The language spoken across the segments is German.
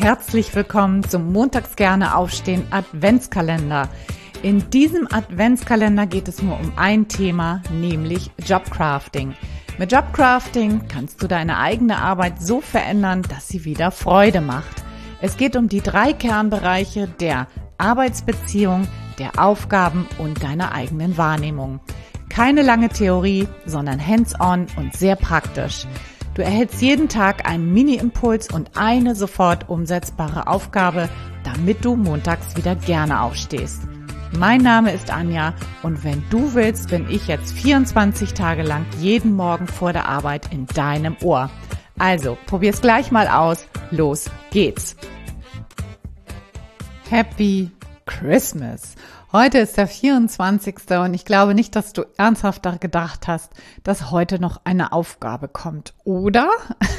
herzlich willkommen zum Montags gerne aufstehen Adventskalender. In diesem Adventskalender geht es nur um ein Thema, nämlich Jobcrafting. Mit Jobcrafting kannst du deine eigene Arbeit so verändern, dass sie wieder Freude macht. Es geht um die 3 Kernbereiche der Arbeitsbeziehung, der Aufgaben und deiner eigenen Wahrnehmung. Keine lange Theorie, sondern hands-on und sehr praktisch. Du erhältst jeden Tag einen Mini-Impuls und eine sofort umsetzbare Aufgabe, damit du montags wieder gerne aufstehst. Mein Name ist Anja und wenn du willst, bin ich jetzt 24 Tage lang jeden Morgen vor der Arbeit in deinem Ohr. Also, probier's gleich mal aus. Los geht's. Happy Christmas! Heute ist der 24. und ich glaube nicht, dass du ernsthaft daran gedacht hast, dass heute noch eine Aufgabe kommt, oder?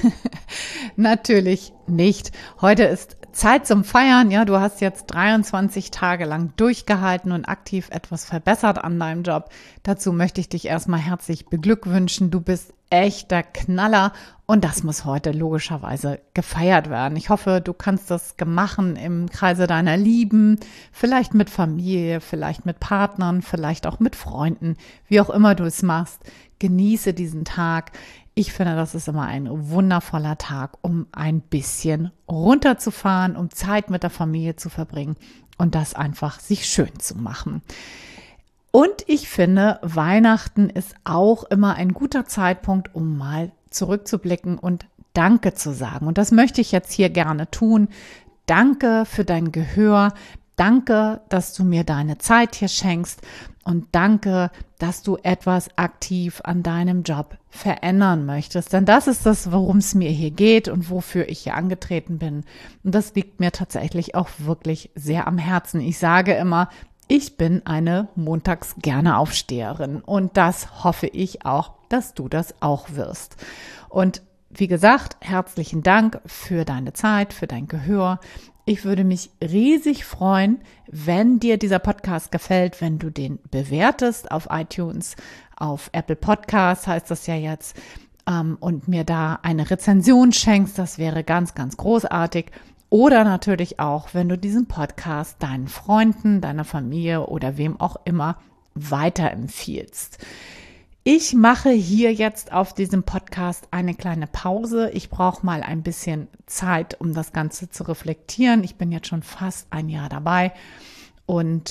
Natürlich nicht. Heute ist Zeit zum Feiern. Ja, du hast jetzt 23 Tage lang durchgehalten und aktiv etwas verbessert an deinem Job. Dazu möchte ich dich erstmal herzlich beglückwünschen. Du bist echter Knaller und das muss heute logischerweise gefeiert werden. Ich hoffe, du kannst das machen im Kreise deiner Lieben, vielleicht mit Familie, vielleicht mit Partnern, vielleicht auch mit Freunden, wie auch immer du es machst. Genieße diesen Tag. Ich finde, das ist immer ein wundervoller Tag, um ein bisschen runterzufahren, um Zeit mit der Familie zu verbringen und das einfach sich schön zu machen. Und ich finde, Weihnachten ist auch immer ein guter Zeitpunkt, um mal zurückzublicken und Danke zu sagen. Und das möchte ich jetzt hier gerne tun. Danke für dein Gehör. Danke, dass du mir deine Zeit hier schenkst. Und danke, dass du etwas aktiv an deinem Job verändern möchtest. Denn das ist das, worum es mir hier geht und wofür ich hier angetreten bin. Und das liegt mir tatsächlich auch wirklich sehr am Herzen. Ich sage immer, ich bin eine montags gerne Aufsteherin und das hoffe ich auch, dass du das auch wirst. Und wie gesagt, herzlichen Dank für deine Zeit, für dein Gehör. Ich würde mich riesig freuen, wenn dir dieser Podcast gefällt, wenn du den bewertest auf iTunes, auf Apple Podcasts heißt das ja jetzt, und mir da eine Rezension schenkst. Das wäre ganz, ganz großartig. Oder natürlich auch, wenn du diesen Podcast deinen Freunden, deiner Familie oder wem auch immer weiterempfiehlst. Ich mache hier jetzt auf diesem Podcast eine kleine Pause. Ich brauche mal ein bisschen Zeit, um das Ganze zu reflektieren. Ich bin jetzt schon fast ein Jahr dabei und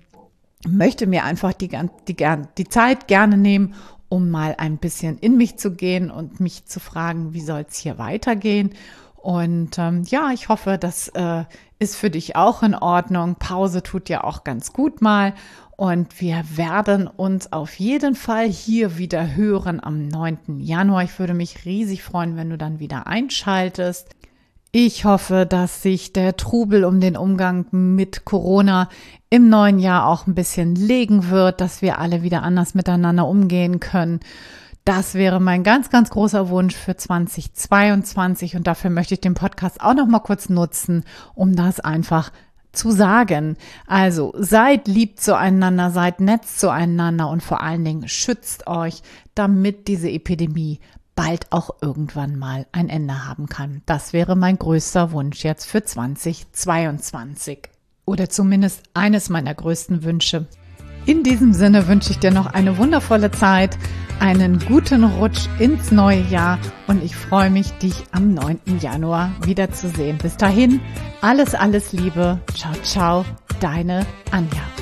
möchte mir einfach die Zeit gerne nehmen, um mal ein bisschen in mich zu gehen und mich zu fragen, wie soll es hier weitergehen? Und ich hoffe, das ist für dich auch in Ordnung. Pause tut ja auch ganz gut mal. Und wir werden uns auf jeden Fall hier wieder hören am 9. Januar. Ich würde mich riesig freuen, wenn du dann wieder einschaltest. Ich hoffe, dass sich der Trubel um den Umgang mit Corona im neuen Jahr auch ein bisschen legen wird, dass wir alle wieder anders miteinander umgehen können. Das wäre mein ganz, ganz großer Wunsch für 2022 und dafür möchte ich den Podcast auch noch mal kurz nutzen, um das einfach zu sagen. Also seid lieb zueinander, seid nett zueinander und vor allen Dingen schützt euch, damit diese Epidemie bald auch irgendwann mal ein Ende haben kann. Das wäre mein größter Wunsch jetzt für 2022 oder zumindest eines meiner größten Wünsche. In diesem Sinne wünsche ich dir noch eine wundervolle Zeit, einen guten Rutsch ins neue Jahr und ich freue mich, dich am 9. Januar wiederzusehen. Bis dahin, alles Liebe. Ciao, ciao, deine Anja.